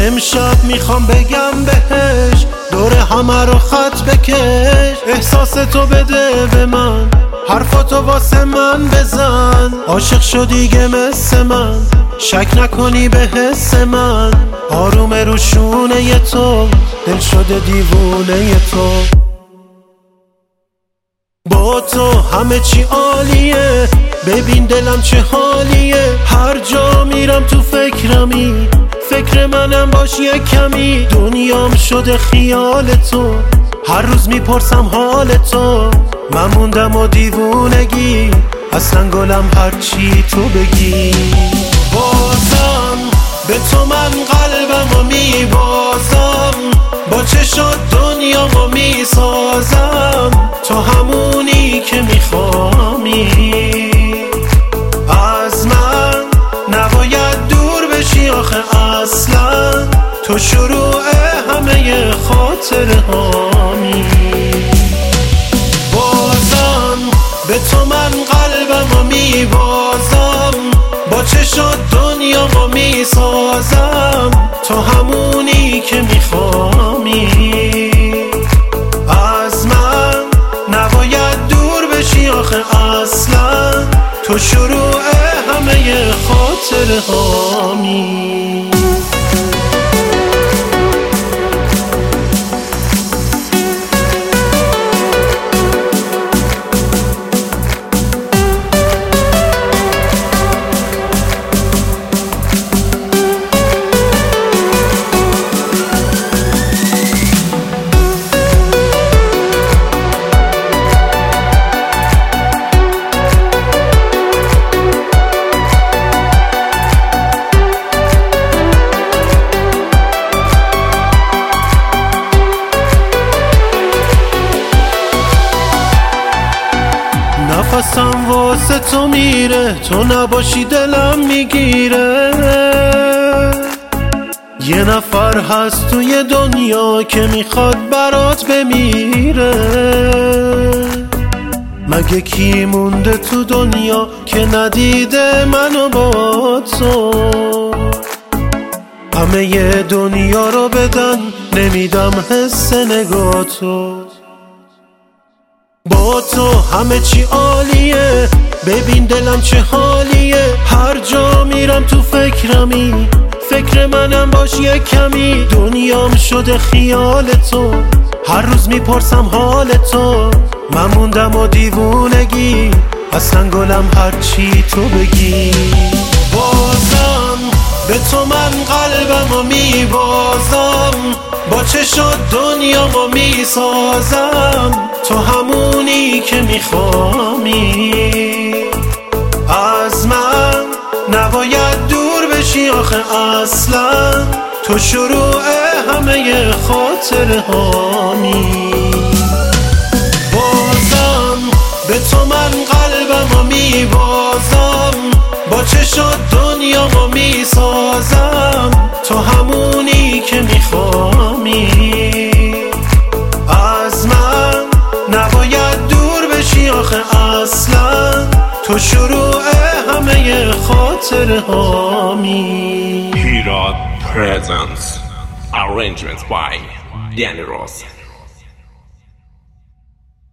امشب میخوام بگم بهش دور همه رو خط بکش، احساس تو بده به من، حرفاتو واسه من بزن. عاشق شدی که مثل من، شک نکنی به حس من، آروم رو شونه تو، دل شده دیوونه تو. با تو همه چی عالیه، ببین دلم چه حالیه، هر جا میرم تو فکرمی، فکر منم باش یک کمی، دنیام شده خیال تو، هر روز میپرسم حال تو، من موندم و دیوونگی، اصلا گلم هرچی تو بگی. بازم به تو من قلبم و میبازم، با چشات دنیامو میسازم، تو همونی که میخوامی، از من نباید دور بشی آخه اصلا، تو شروع همه خاطره هامی. بازم به تو من قلبم و میبازم، با چشات دنیامو میسازم، تو همونی که میخوامی، از من نباید دور بشی آخه اصلا، تو شروع همه خاطره هامی. نفسم واسه تو میره، تو نباشی دلم میگیره، یه نفر هست توی دنیا که میخواد برات بمیره، مگه کی مونده تو دنیا که ندیده منو با تو، همه ی دنیا رو بدن نمیدم حس نگاه تو. با تو همه چی عالیه، ببین دلم چه حالیه، هر جا میرم تو فکرمی، فکر منم باش یک کمی، دنیام شده خیال تو، هر روز میپرسم حال تو، من موندم و دیوونگی، اصلا گلم هرچی تو بگی. بازم به تو من قلبم و میبازم، با چشات دنیامو میسازم، تو همونی که میخوامی، از من نباید دور بشی آخه اصلا، تو شروع همه خاطره هامی. بازم به تو من قلبم و میبازم، با چشات دنیامو میسازم، تو همونی که میخوامی، از من نباید دور بشی آخه اصلا، تو شروع همه خاطره هامی. Hirad presents arrangements by Danny Ross.